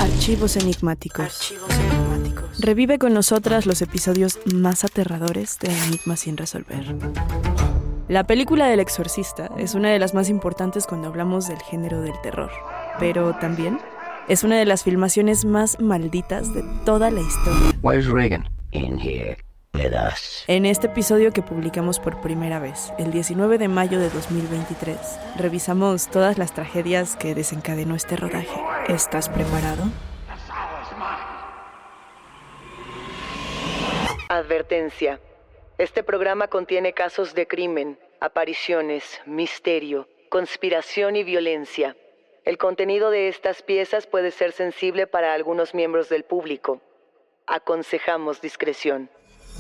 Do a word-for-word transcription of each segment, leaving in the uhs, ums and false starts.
Archivos enigmáticos. Archivos enigmáticos. Revive con nosotras los episodios más aterradores de Enigmas sin resolver. La película del Exorcista es una de las más importantes cuando hablamos del género del terror, pero también es una de las filmaciones más malditas de toda la historia. Where's Reagan? In here. With us. En este episodio que publicamos por primera vez, el diecinueve de mayo de dos mil veintitrés, revisamos todas las tragedias que desencadenó este rodaje. ¿Estás preparado? Advertencia. Este programa contiene casos de crimen, apariciones, misterio, conspiración y violencia. El contenido de estas piezas puede ser sensible para algunos miembros del público. Aconsejamos discreción.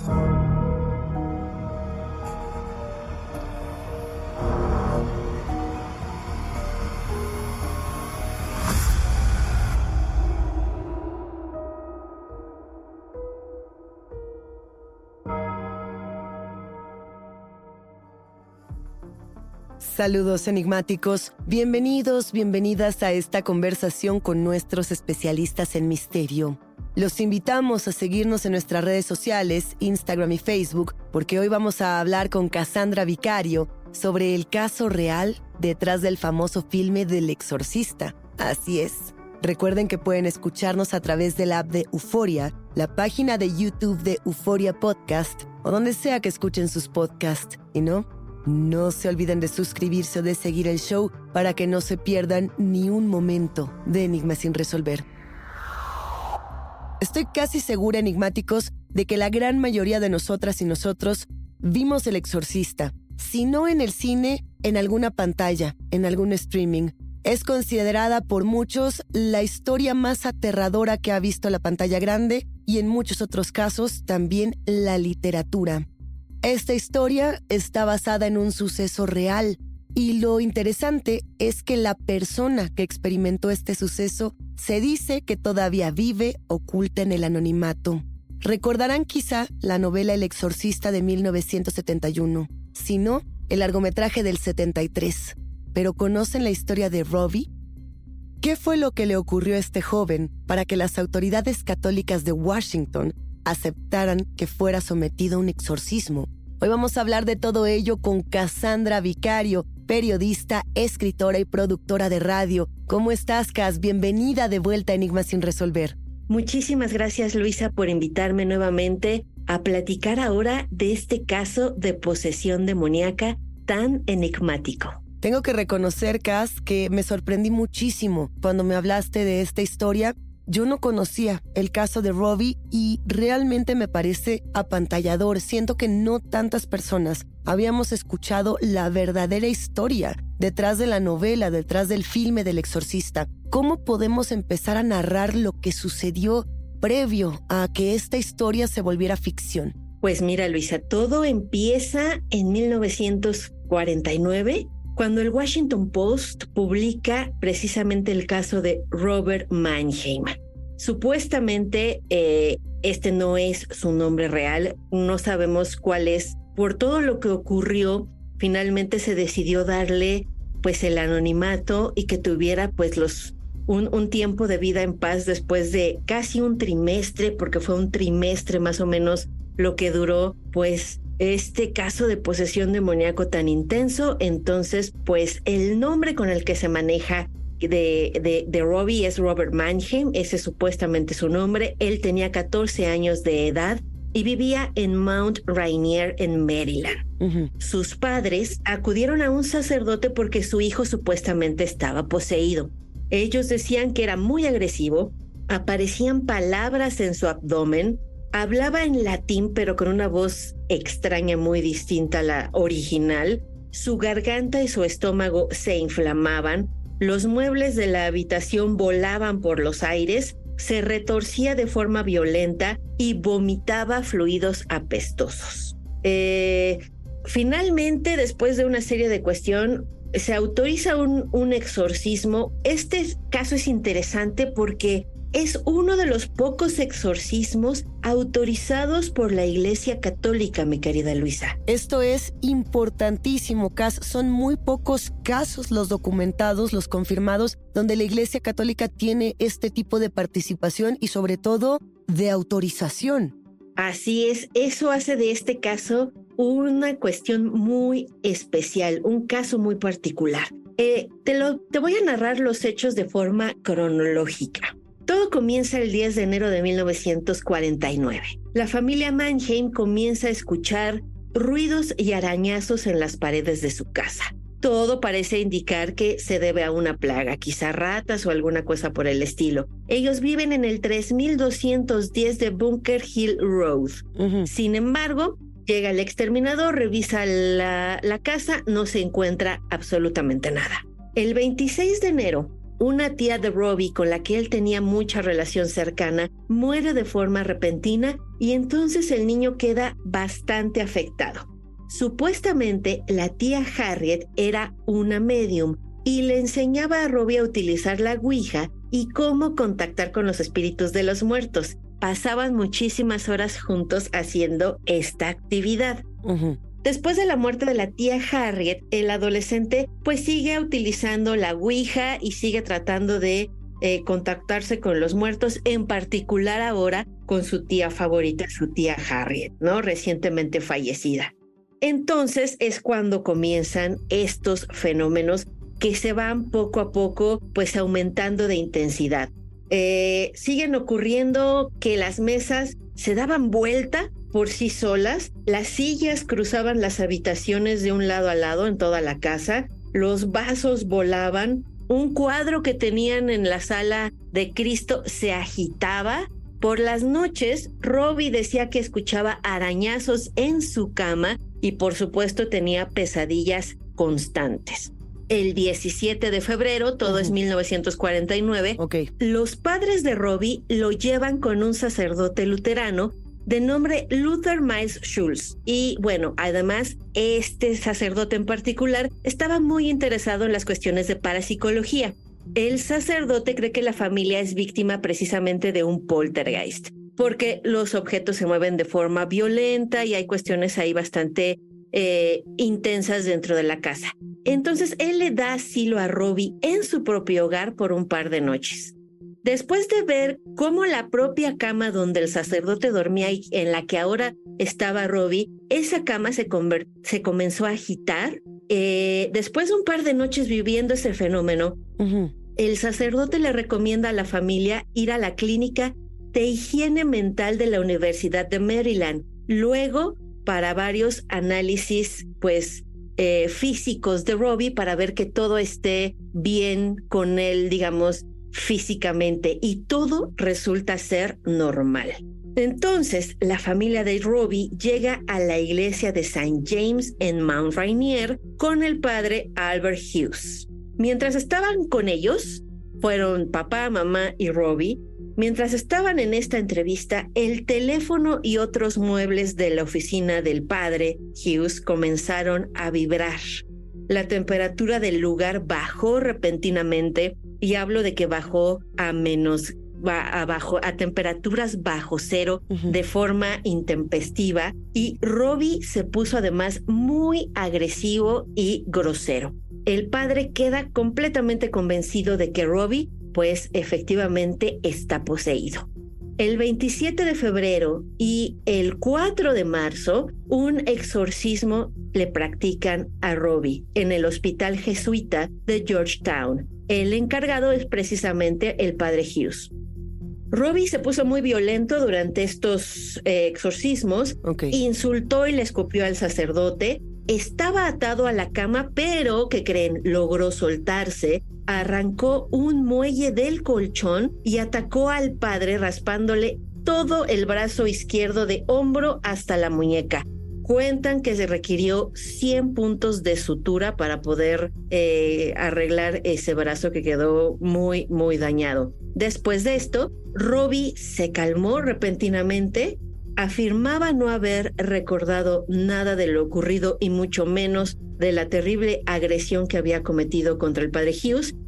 Saludos enigmáticos, bienvenidos, bienvenidas a esta conversación con nuestros especialistas en misterio. Los invitamos a seguirnos en nuestras redes sociales, Instagram y Facebook, porque hoy vamos a hablar con Cassandra Vicario sobre el caso real detrás del famoso filme del Exorcista. Así es. Recuerden que pueden escucharnos a través de la app de Euforia, la página de YouTube de Euforia Podcast o donde sea que escuchen sus podcasts. Y no, no se olviden de suscribirse o de seguir el show para que no se pierdan ni un momento de Enigmas sin resolver. Estoy casi segura, enigmáticos, de que la gran mayoría de nosotras y nosotros vimos El Exorcista, si no en el cine, en alguna pantalla, en algún streaming. Es considerada por muchos la historia más aterradora que ha visto la pantalla grande y en muchos otros casos también la literatura. Esta historia está basada en un suceso real y lo interesante es que la persona que experimentó este suceso se dice que todavía vive oculta en el anonimato. Recordarán quizá la novela El Exorcista de mil novecientos setenta y uno, si no, el largometraje del setenta y tres. ¿Pero conocen la historia de Robbie? ¿Qué fue lo que le ocurrió a este joven para que las autoridades católicas de Washington aceptaran que fuera sometido a un exorcismo? Hoy vamos a hablar de todo ello con Cassandra Vicario, periodista, escritora y productora de radio. ¿Cómo estás, Cass? Bienvenida de vuelta a Enigmas sin resolver. Muchísimas gracias, Luisa, por invitarme nuevamente a platicar ahora de este caso de posesión demoníaca tan enigmático. Tengo que reconocer, Cass, que me sorprendí muchísimo cuando me hablaste de esta historia. Yo no conocía el caso de Robbie y realmente me parece apantallador. Siento que no tantas personas habíamos escuchado la verdadera historia detrás de la novela, detrás del filme del Exorcista. ¿Cómo podemos empezar a narrar lo que sucedió previo a que esta historia se volviera ficción? Pues mira, Luisa, todo empieza en mil novecientos cuarenta y nueve, cuando el Washington Post publica precisamente el caso de Robert Mannheim. Supuestamente eh, este no es su nombre real, no sabemos cuál es. Por todo lo que ocurrió, finalmente se decidió darle pues el anonimato y que tuviera pues los un, un tiempo de vida en paz después de casi un trimestre, porque fue un trimestre más o menos lo que duró pues este caso de posesión demoníaco tan intenso. Entonces, pues el nombre con el que se maneja de, de, de Robbie es Robert Mannheim, ese es supuestamente su nombre. Él tenía catorce años de edad y vivía en Mount Rainier, en Maryland. Uh-huh. Sus padres acudieron a un sacerdote porque su hijo supuestamente estaba poseído. Ellos decían que era muy agresivo, aparecían palabras en su abdomen, hablaba en latín, pero con una voz extraña muy distinta a la original. Su garganta y su estómago se inflamaban. Los muebles de la habitación volaban por los aires. Se retorcía de forma violenta y vomitaba fluidos apestosos. Eh, finalmente, después de una serie de cuestiones, se autoriza un, un exorcismo. Este caso es interesante porque es uno de los pocos exorcismos autorizados por la Iglesia Católica, mi querida Luisa. Esto es importantísimo, Cass. Son muy pocos casos los documentados, los confirmados, donde la Iglesia Católica tiene este tipo de participación y sobre todo de autorización. Así es, eso hace de este caso una cuestión muy especial, un caso muy particular. Eh, te, lo, te voy a narrar los hechos de forma cronológica. Todo comienza el diez de enero de mil novecientos cuarenta y nueve. La familia Mannheim comienza a escuchar ruidos y arañazos en las paredes de su casa. Todo parece indicar que se debe a una plaga, quizá ratas o alguna cosa por el estilo. Ellos viven en el tres mil doscientos diez de Bunker Hill Road. Uh-huh. Sin embargo, llega el exterminador, revisa la, la casa, no se encuentra absolutamente nada. El veintiséis de enero, una tía de Robbie con la que él tenía mucha relación cercana muere de forma repentina y entonces el niño queda bastante afectado. Supuestamente la tía Harriet era una medium y le enseñaba a Robbie a utilizar la Ouija y cómo contactar con los espíritus de los muertos. Pasaban muchísimas horas juntos haciendo esta actividad. Uh-huh. Después de la muerte de la tía Harriet, el adolescente pues sigue utilizando la Ouija y sigue tratando de eh, contactarse con los muertos, en particular ahora con su tía favorita, su tía Harriet, ¿no? Recientemente fallecida. Entonces es cuando comienzan estos fenómenos que se van poco a poco pues aumentando de intensidad. Eh, siguen ocurriendo que las mesas se daban vuelta por sí solas, las sillas cruzaban las habitaciones de un lado a lado en toda la casa, los vasos volaban, un cuadro que tenían en la sala de Cristo se agitaba. Por las noches, Robbie decía que escuchaba arañazos en su cama y por supuesto tenía pesadillas constantes. El diecisiete de febrero, todo uh-huh. es mil novecientos cuarenta y nueve, okay. Los padres de Robbie lo llevan con un sacerdote luterano de nombre Luther Miles Schulz. Y bueno, además, este sacerdote en particular estaba muy interesado en las cuestiones de parapsicología. El sacerdote cree que la familia es víctima precisamente de un poltergeist, porque los objetos se mueven de forma violenta y hay cuestiones ahí bastante eh, intensas dentro de la casa. Entonces él le da asilo a Robbie en su propio hogar por un par de noches. Después de ver cómo la propia cama donde el sacerdote dormía y en la que ahora estaba Robbie, esa cama se, conver- se comenzó a agitar. Eh, después de un par de noches viviendo ese fenómeno, uh-huh. el sacerdote le recomienda a la familia ir a la clínica de higiene mental de la Universidad de Maryland. Luego, para varios análisis, pues, eh, físicos de Robbie para ver que todo esté bien con él, digamos, físicamente. Y todo resulta ser normal. Entonces, la familia de Robbie llega a la iglesia de Saint James en Mount Rainier con el padre Albert Hughes. Mientras estaban con ellos, fueron papá, mamá y Robbie. Mientras estaban en esta entrevista, el teléfono y otros muebles de la oficina del padre Hughes comenzaron a vibrar. La temperatura del lugar bajó repentinamente, y hablo de que bajó a menos, a, bajo, a temperaturas bajo cero uh-huh. de forma intempestiva, y Robbie se puso además muy agresivo y grosero. El padre queda completamente convencido de que Robbie pues efectivamente está poseído. El veintisiete de febrero y el cuatro de marzo, un exorcismo le practican a Robbie en el hospital jesuita de Georgetown. El encargado es precisamente el padre Hughes. Robbie se puso muy violento durante estos eh, exorcismos, okay. insultó y le escupió al sacerdote. Estaba atado a la cama, pero, ¿qué creen? Logró soltarse, arrancó un muelle del colchón y atacó al padre raspándole todo el brazo izquierdo de hombro hasta la muñeca. Cuentan que se requirió cien puntos de sutura para poder eh, arreglar ese brazo que quedó muy, muy dañado. Después de esto, Robbie se calmó repentinamente. Afirmaba no haber recordado nada de lo ocurrido y mucho menos de la terrible agresión que había cometido contra el padre Hughes,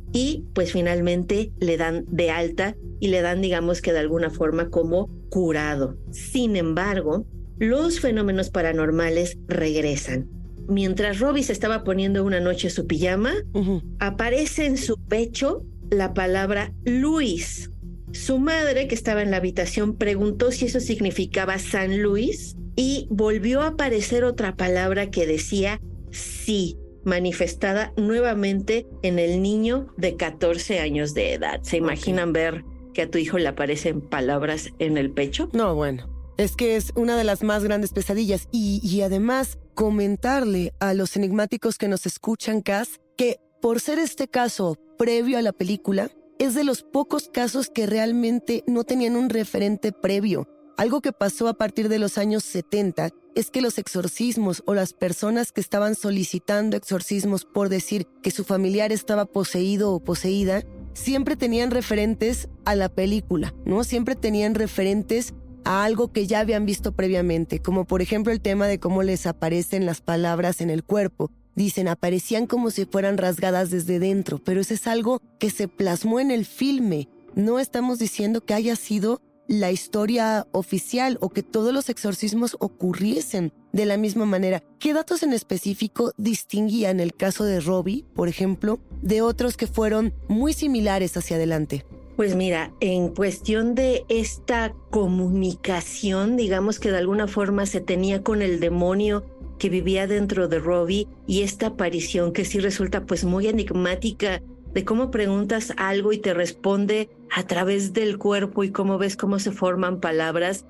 y pues finalmente le dan de alta y le dan, digamos que de alguna forma, como curado. Sin embargo, los fenómenos paranormales regresan. Mientras Robbie se estaba poniendo una noche su pijama, uh-huh. aparece en su pecho la palabra Luis. Su madre, que estaba en la habitación, preguntó si eso significaba San Luis y volvió a aparecer otra palabra que decía sí, manifestada nuevamente en el niño de catorce años de edad. ¿Se imaginan okay. ver que a tu hijo le aparecen palabras en el pecho? No, bueno, es que es una de las más grandes pesadillas y, y además comentarle a los enigmáticos que nos escuchan, Cass, que por ser este caso previo a la película, es de los pocos casos que realmente no tenían un referente previo. Algo que pasó a partir de los años setenta es que los exorcismos o las personas que estaban solicitando exorcismos por decir que su familiar estaba poseído o poseída, siempre tenían referentes a la película, ¿no? Siempre tenían referentes a algo que ya habían visto previamente, como por ejemplo el tema de cómo les aparecen las palabras en el cuerpo. Dicen, aparecían como si fueran rasgadas desde dentro, pero eso es algo que se plasmó en el filme. No estamos diciendo que haya sido la historia oficial o que todos los exorcismos ocurriesen de la misma manera. ¿Qué datos en específico distinguían el caso de Robbie, por ejemplo, de otros que fueron muy similares hacia adelante? Pues mira, en cuestión de esta comunicación, digamos que de alguna forma se tenía con el demonio que vivía dentro de Robbie y esta aparición que sí resulta pues muy enigmática de cómo preguntas algo y te responde a través del cuerpo y cómo ves cómo se forman palabras.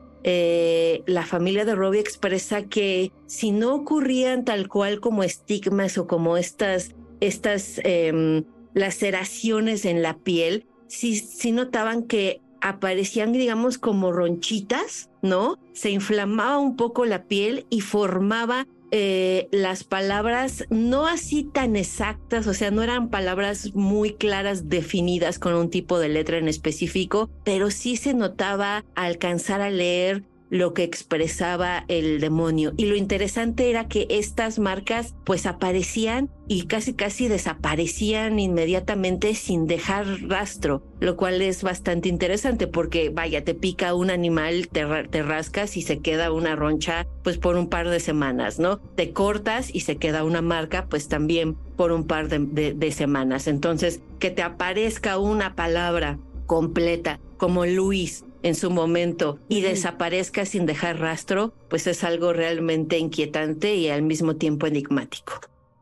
Eh, la familia de Robbie expresa que si no ocurrían tal cual como estigmas o como estas, estas eh, laceraciones en la piel, sí, sí notaban que aparecían, digamos, como ronchitas, ¿no? Se inflamaba un poco la piel y formaba Eh, las palabras no así tan exactas, o sea, no eran palabras muy claras definidas con un tipo de letra en específico, pero sí se notaba alcanzar a leer lo que expresaba el demonio. Y lo interesante era que estas marcas pues aparecían y casi casi desaparecían inmediatamente sin dejar rastro, lo cual es bastante interesante porque vaya, te pica un animal, te, te rascas y se queda una roncha pues por un par de semanas, ¿no? Te cortas y se queda una marca pues también por un par de, de, de semanas. Entonces, que te aparezca una palabra completa como Luis en su momento y desaparezca sin dejar rastro, pues es algo realmente inquietante y al mismo tiempo enigmático.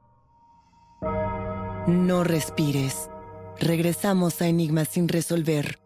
No respires. Regresamos a Enigmas sin resolver.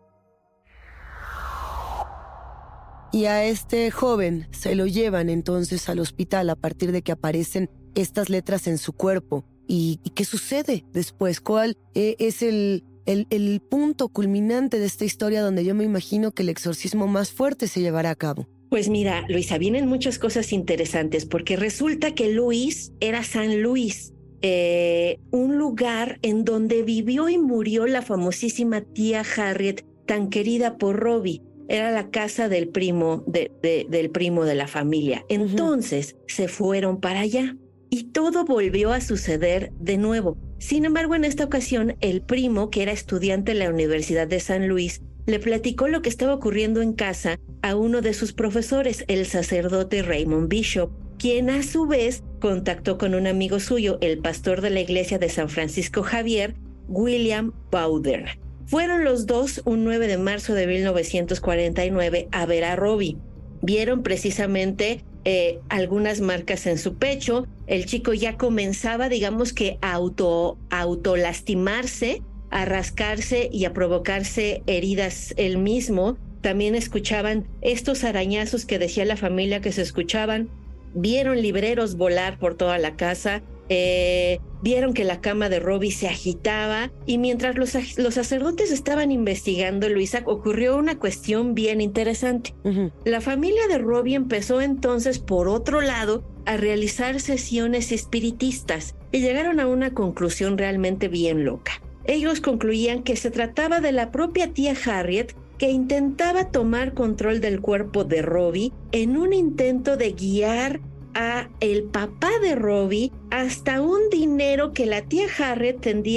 Y a este joven se lo llevan entonces al hospital a partir de que aparecen estas letras en su cuerpo. ¿Y, y qué sucede después? ¿Cuál eh, es el... El, el punto culminante de esta historia donde yo me imagino que el exorcismo más fuerte se llevará a cabo? Pues mira, Luisa, vienen muchas cosas interesantes porque resulta que Luis era San Luis, eh, un lugar en donde vivió y murió la famosísima tía Harriet, tan querida por Robbie. Era la casa del primo de, de, del primo de la familia. Entonces uh-huh. se fueron para allá y todo volvió a suceder de nuevo. Sin embargo, en esta ocasión, el primo, que era estudiante en la Universidad de San Luis, le platicó lo que estaba ocurriendo en casa a uno de sus profesores, el sacerdote Raymond Bishop, quien a su vez contactó con un amigo suyo, el pastor de la iglesia de San Francisco Javier, William Bowden. Fueron los dos un nueve de marzo de mil novecientos cuarenta y nueve a ver a Robbie. Vieron precisamente eh, algunas marcas en su pecho. El chico ya comenzaba, digamos que a auto, auto lastimarse, a rascarse y a provocarse heridas él mismo. También escuchaban estos arañazos que decía la familia que se escuchaban. Vieron libreros volar por toda la casa. Eh, vieron que la cama de Robbie se agitaba y mientras los, los sacerdotes estaban investigando, Luisa, ocurrió una cuestión bien interesante. Uh-huh. La familia de Robbie empezó entonces, por otro lado, a realizar sesiones espiritistas y llegaron a una conclusión realmente bien loca. Ellos concluían que se trataba de la propia tía Harriet que intentaba tomar control del cuerpo de Robbie en un intento de guiar a el papá de Robbie hasta un dinero que la tía Harriet tendría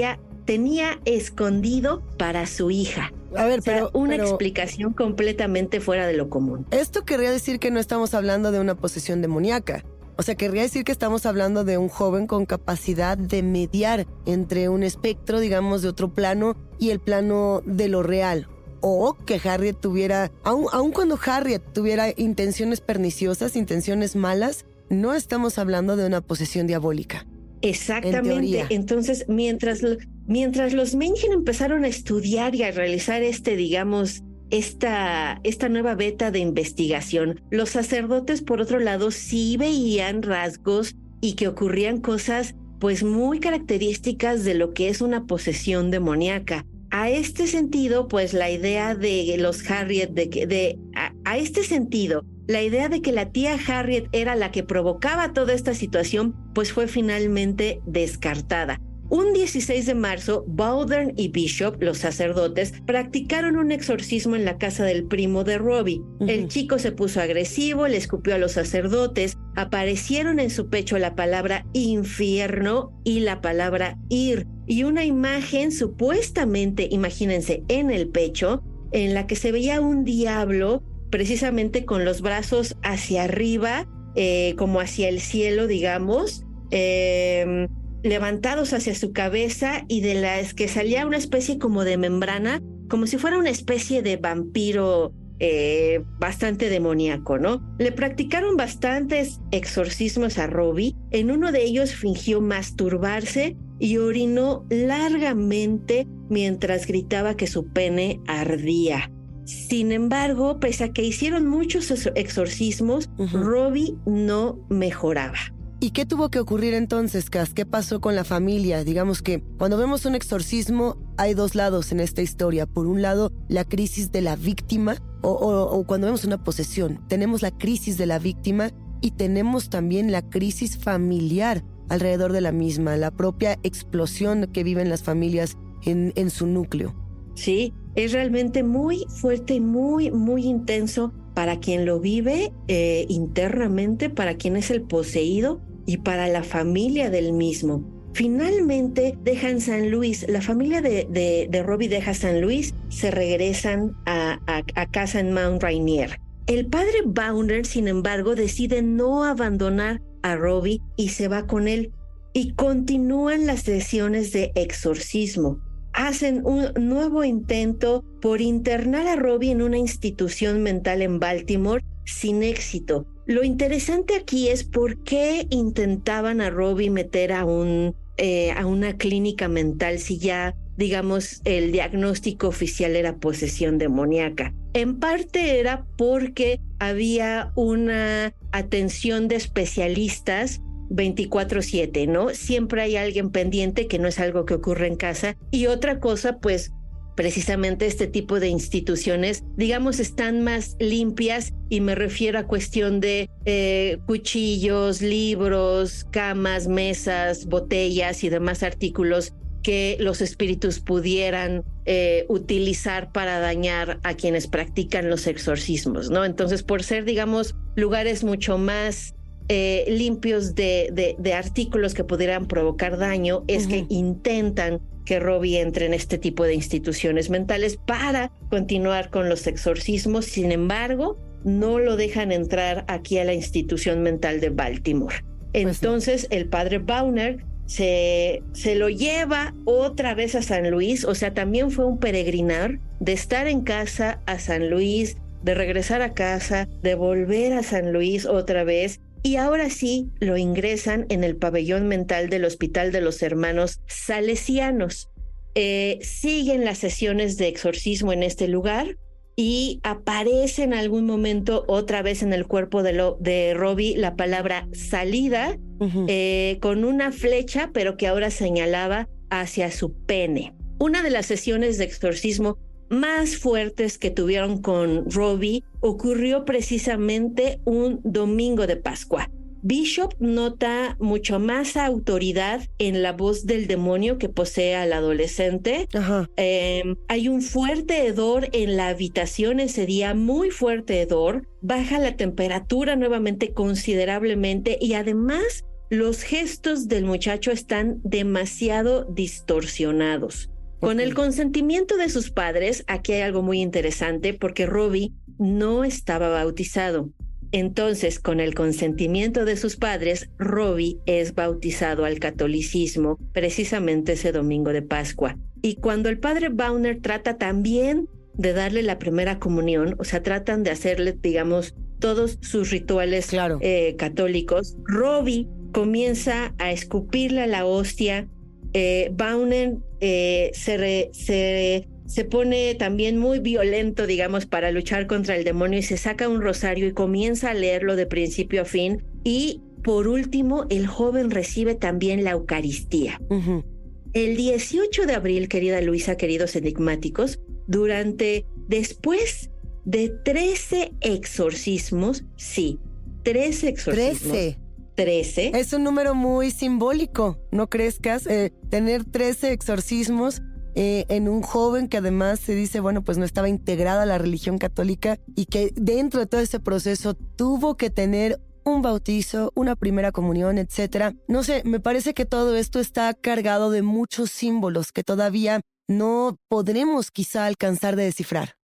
tenía escondido para su hija. A ver, o sea, pero... una pero, explicación completamente fuera de lo común. Esto querría decir que no estamos hablando de una posesión demoníaca. O sea, querría decir que estamos hablando de un joven con capacidad de mediar entre un espectro, digamos, de otro plano y el plano de lo real. O que Harriet tuviera, aun, aun cuando Harriet tuviera intenciones perniciosas, intenciones malas, no estamos hablando de una posesión diabólica. Exactamente. Entonces, mientras, mientras los Mannheim empezaron a estudiar y a realizar este, digamos, esta, esta nueva beta de investigación, los sacerdotes, por otro lado, sí veían rasgos y que ocurrían cosas pues muy características de lo que es una posesión demoníaca. A este sentido, pues la idea de los Harriet, de, de a, a este sentido, la idea de que la tía Harriet era la que provocaba toda esta situación, pues fue finalmente descartada. Un dieciséis de marzo, Bowdern y Bishop, los sacerdotes, practicaron un exorcismo en la casa del primo de Robbie. Uh-huh. El chico se puso agresivo, le escupió a los sacerdotes, aparecieron en su pecho la palabra infierno y la palabra ir, y una imagen supuestamente, imagínense, en el pecho, en la que se veía un diablo precisamente con los brazos hacia arriba, eh, como hacia el cielo, digamos, eh, levantados hacia su cabeza, y de las que salía una especie como de membrana, como si fuera una especie de vampiro eh, bastante demoníaco, ¿no? Le practicaron bastantes exorcismos a Robbie. En uno de ellos fingió masturbarse y orinó largamente mientras gritaba que su pene ardía. Sin embargo, pese a que hicieron muchos exorcismos, uh-huh. Robbie no mejoraba. ¿Y qué tuvo que ocurrir entonces, Cass? ¿Qué pasó con la familia? Digamos que cuando vemos un exorcismo hay dos lados en esta historia. Por un lado, la crisis de la víctima, o, o, o cuando vemos una posesión, tenemos la crisis de la víctima y tenemos también la crisis familiar alrededor de la misma, la propia explosión que viven las familias en, en su núcleo. Sí, es realmente muy fuerte y muy, muy intenso para quien lo vive eh, internamente, para quien es el poseído y para la familia del mismo. Finalmente dejan San Luis, la familia de, de, de Robbie deja San Luis, se regresan a, a, a casa en Mount Rainier. El padre Bowdern, sin embargo, decide no abandonar a Robbie y se va con él, y continúan las sesiones de exorcismo. Hacen un nuevo intento por internar a Robbie en una institución mental en Baltimore, sin éxito. Lo interesante aquí es por qué intentaban a Robbie meter a, un, eh, a una clínica mental si ya, digamos, el diagnóstico oficial era posesión demoníaca. En parte era porque había una atención de especialistas veinticuatro siete, ¿no? Siempre hay alguien pendiente, que no es algo que ocurre en casa. Y otra cosa, pues, precisamente este tipo de instituciones, digamos, están más limpias, y me refiero a cuestión de eh, cuchillos, libros, camas, mesas, botellas y demás artículos que los espíritus pudieran eh, utilizar para dañar a quienes practican los exorcismos, ¿no? Entonces, por ser, digamos, lugares mucho más Eh, limpios de, de, de artículos que pudieran provocar daño, es uh-huh. que intentan que Robbie entre en este tipo de instituciones mentales para continuar con los exorcismos. Sin embargo, no lo dejan entrar aquí a la institución mental de Baltimore. Entonces, el padre Bowdern se, se lo lleva otra vez a San Luis. O sea, también fue un peregrinar de estar en casa a San Luis, de regresar a casa, de volver a San Luis otra vez. Y ahora sí lo ingresan en el pabellón mental del Hospital de los Hermanos Salesianos. Eh, siguen las sesiones de exorcismo en este lugar y aparece en algún momento otra vez en el cuerpo de, lo, de Robbie la palabra salida, uh-huh. eh, con una flecha, pero que ahora señalaba hacia su pene. Una de las sesiones de exorcismo más fuertes que tuvieron con Robbie ocurrió precisamente un domingo de Pascua. Bishop nota mucho más autoridad en la voz del demonio que posee al adolescente. Ajá. Eh, hay un fuerte hedor en la habitación ese día, muy fuerte hedor. Baja la temperatura nuevamente considerablemente, y además los gestos del muchacho están demasiado distorsionados. Con el consentimiento de sus padres, aquí hay algo muy interesante porque Robbie no estaba bautizado. Entonces, con el consentimiento de sus padres, Robbie es bautizado al catolicismo precisamente ese domingo de Pascua. Y cuando el padre Bauner trata también de darle la primera comunión, o sea, tratan de hacerle, digamos, todos sus rituales claro. eh, católicos, Robbie comienza a escupirle a la hostia. Eh, Bauner eh, se, re, se, se pone también muy violento, digamos, para luchar contra el demonio y se saca un rosario y comienza a leerlo de principio a fin. Y por último, el joven recibe también la Eucaristía. Uh-huh. El dieciocho de abril, querida Luisa, queridos enigmáticos, durante, después de trece exorcismos, sí, trece exorcismos. trece. trece. Es un número muy simbólico, ¿no crees, Cas? Eh, tener trece exorcismos eh, en un joven que además se dice, bueno, pues no estaba integrada a la religión católica y que dentro de todo ese proceso tuvo que tener un bautizo, una primera comunión, etcétera. No sé, me parece que todo esto está cargado de muchos símbolos que todavía no podremos quizá alcanzar de descifrar.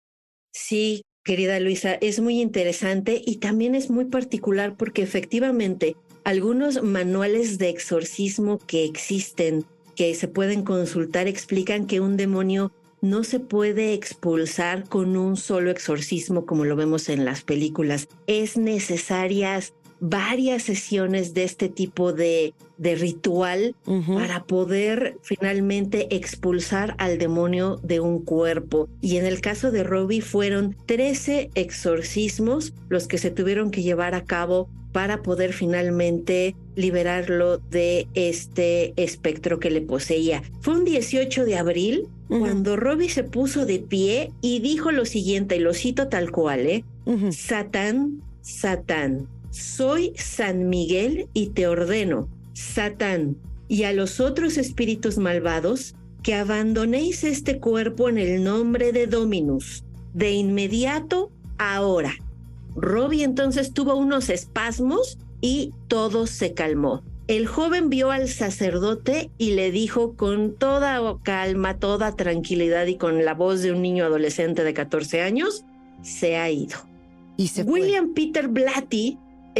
Sí, querida Luisa, es muy interesante y también es muy particular porque efectivamente algunos manuales de exorcismo que existen, que se pueden consultar, explican que un demonio no se puede expulsar con un solo exorcismo como lo vemos en las películas. Es necesarias varias sesiones de este tipo de, de ritual uh-huh. para poder finalmente expulsar al demonio de un cuerpo. Y en el caso de Robbie fueron trece exorcismos los que se tuvieron que llevar a cabo para poder finalmente liberarlo de este espectro que le poseía. Fue un dieciocho de abril uh-huh. cuando Robbie se puso de pie y dijo lo siguiente, y lo cito tal cual, ¿eh? Uh-huh. Satán, Satán, soy San Miguel y te ordeno, Satán, y a los otros espíritus malvados, que abandonéis este cuerpo en el nombre de Dominus, de inmediato, ahora. Robbie entonces tuvo unos espasmos y todo se calmó. El joven vio al sacerdote y le dijo con toda calma, toda tranquilidad y con la voz de un niño adolescente de catorce años, se ha ido. Y se William Peter Blatty,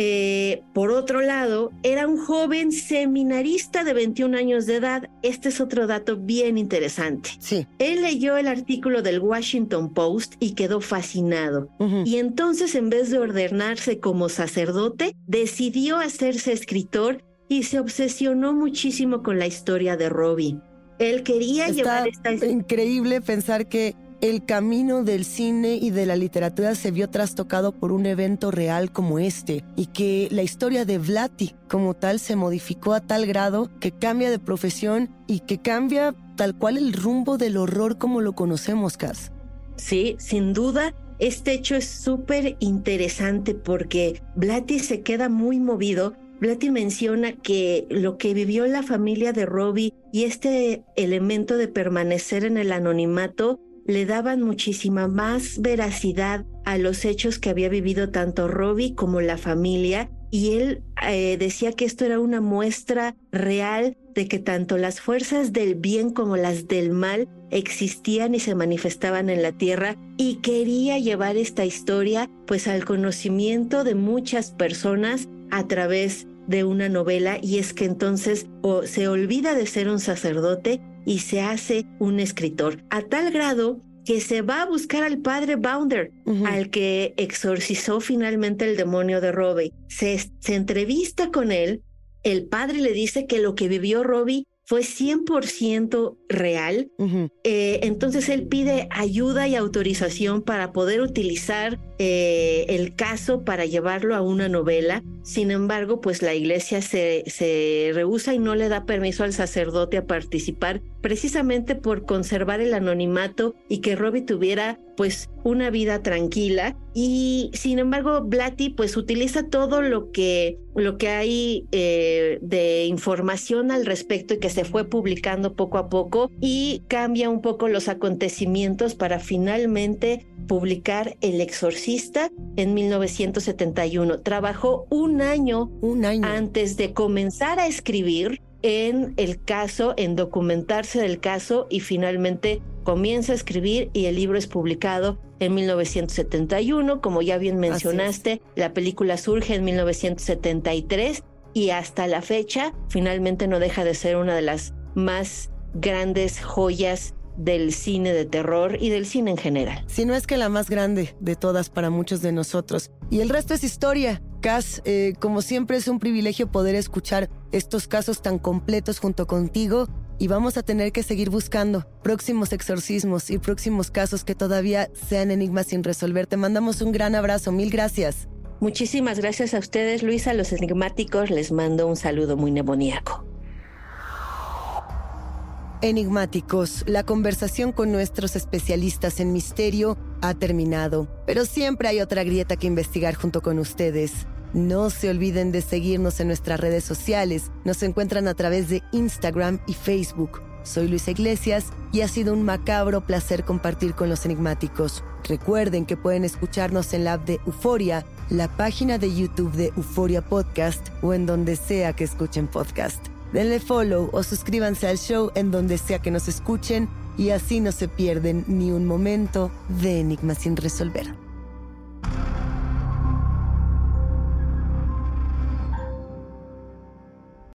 Eh, por otro lado, era un joven seminarista de veintiún años de edad. Este es otro dato bien interesante. Sí. Él leyó el artículo del Washington Post y quedó fascinado. Uh-huh. Y entonces, en vez de ordenarse como sacerdote, decidió hacerse escritor y se obsesionó muchísimo con la historia de Robbie. Él quería Está llevar esta... increíble pensar que el camino del cine y de la literatura se vio trastocado por un evento real como este y que la historia de Blatty como tal se modificó a tal grado que cambia de profesión y que cambia tal cual el rumbo del horror como lo conocemos, Cas. Sí, sin duda, este hecho es súper interesante porque Blatty se queda muy movido. Blatty menciona que lo que vivió la familia de Robbie y este elemento de permanecer en el anonimato le daban muchísima más veracidad a los hechos que había vivido tanto Robbie como la familia, y él eh, decía que esto era una muestra real de que tanto las fuerzas del bien como las del mal existían y se manifestaban en la tierra, y quería llevar esta historia pues al conocimiento de muchas personas a través de una novela, y es que entonces oh, se olvida de ser un sacerdote y se hace un escritor, a tal grado que se va a buscar al padre Bauner, uh-huh. al que exorcizó finalmente el demonio de Robbie. Se, se entrevista con él, el padre le dice que lo que vivió Robbie fue cien por ciento real, uh-huh. eh, entonces él pide ayuda y autorización para poder utilizar eh, el caso para llevarlo a una novela. Sin embargo, pues la iglesia se, se rehúsa y no le da permiso al sacerdote a participar, precisamente por conservar el anonimato y que Robbie tuviera pues una vida tranquila. Y sin embargo, Blatty pues utiliza todo lo que, lo que hay eh, de información al respecto y que se fue publicando poco a poco, y cambia un poco los acontecimientos para finalmente publicar El Exorcista en mil novecientos setenta y uno. Trabajó un un año, un año antes de comenzar a escribir en el caso, en documentarse del caso, y finalmente comienza a escribir y el libro es publicado en mil novecientos setenta y uno. Como ya bien mencionaste, la película surge en mil novecientos setenta y tres y hasta la fecha finalmente no deja de ser una de las más grandes joyas del cine de terror y del cine en general. Si no es que la más grande de todas para muchos de nosotros. Y el resto es historia. Cass, eh, como siempre es un privilegio poder escuchar estos casos tan completos junto contigo y vamos a tener que seguir buscando próximos exorcismos y próximos casos que todavía sean enigmas sin resolver. Te mandamos un gran abrazo, mil gracias. Muchísimas gracias a ustedes, Luisa. A los enigmáticos les mando un saludo muy demoníaco. Enigmáticos, la conversación con nuestros especialistas en misterio ha terminado, pero siempre hay otra grieta que investigar junto con ustedes. No se olviden de seguirnos en nuestras redes sociales. Nos encuentran a través de Instagram y Facebook. Soy Luisa Iglesias y ha sido un macabro placer compartir con los enigmáticos. Recuerden que pueden escucharnos en la app de Euforia, la página de YouTube de Euforia Podcast o en donde sea que escuchen podcast. Denle follow o suscríbanse al show en donde sea que nos escuchen y así no se pierden ni un momento de enigmas sin resolver.